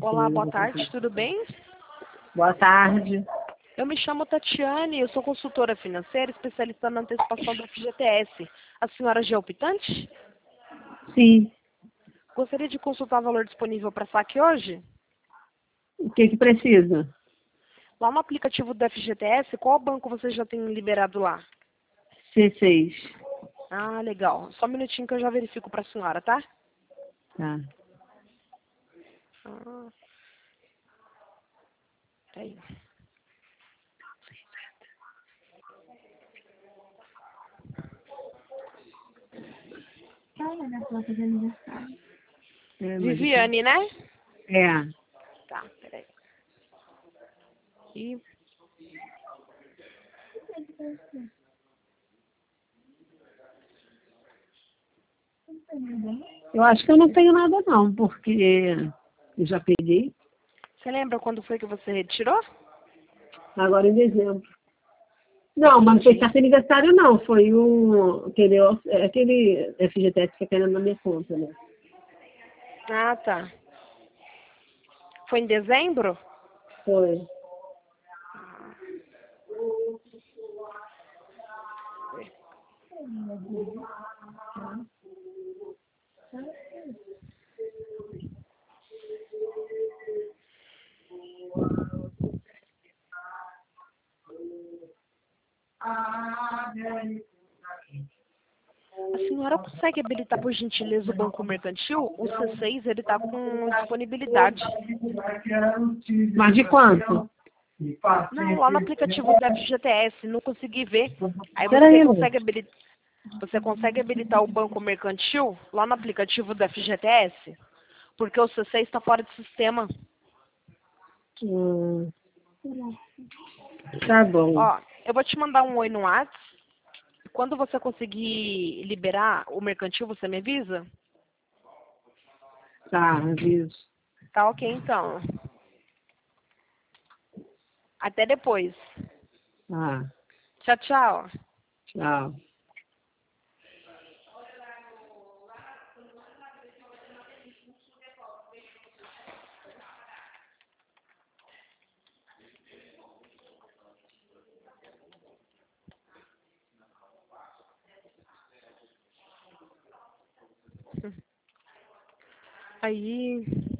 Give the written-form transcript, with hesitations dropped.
Olá, boa tarde, tudo bem? Boa tarde. Eu me chamo Tatiane, eu sou consultora financeira, especialista na antecipação do FGTS. A senhora já é optante? Sim. Gostaria de consultar o valor disponível para saque hoje? O que precisa? Lá no aplicativo do FGTS, qual banco você já tem liberado lá? C6. Ah, legal. Só um minutinho que eu já verifico para a senhora, tá? Tá. Ah, peraí. Viviane, né? É. Tá, peraí. E Eu acho que eu não tenho nada não, porque eu já peguei você lembra quando foi que você retirou? agora em dezembro. Não, mas não foi carta aniversário não, foi aquele FGTS que fica caindo na minha conta, né? Ah, tá. Foi em dezembro? Foi. A senhora consegue habilitar, por gentileza, o Banco Mercantil? O C6, ele está com disponibilidade. Mas de quanto? Não, lá no aplicativo do FGTS, não consegui ver. Aí Peraí, moço. você consegue habilitar o Banco Mercantil lá no aplicativo do FGTS? Porque o C6 está fora de sistema. Hum, tá bom. Ó, eu vou te mandar um oi no WhatsApp. Quando você conseguir liberar o mercantil, você me avisa? Tá, aviso. Tá ok, então. Até depois. Tá, Tchau, tchau. tchau. Aí...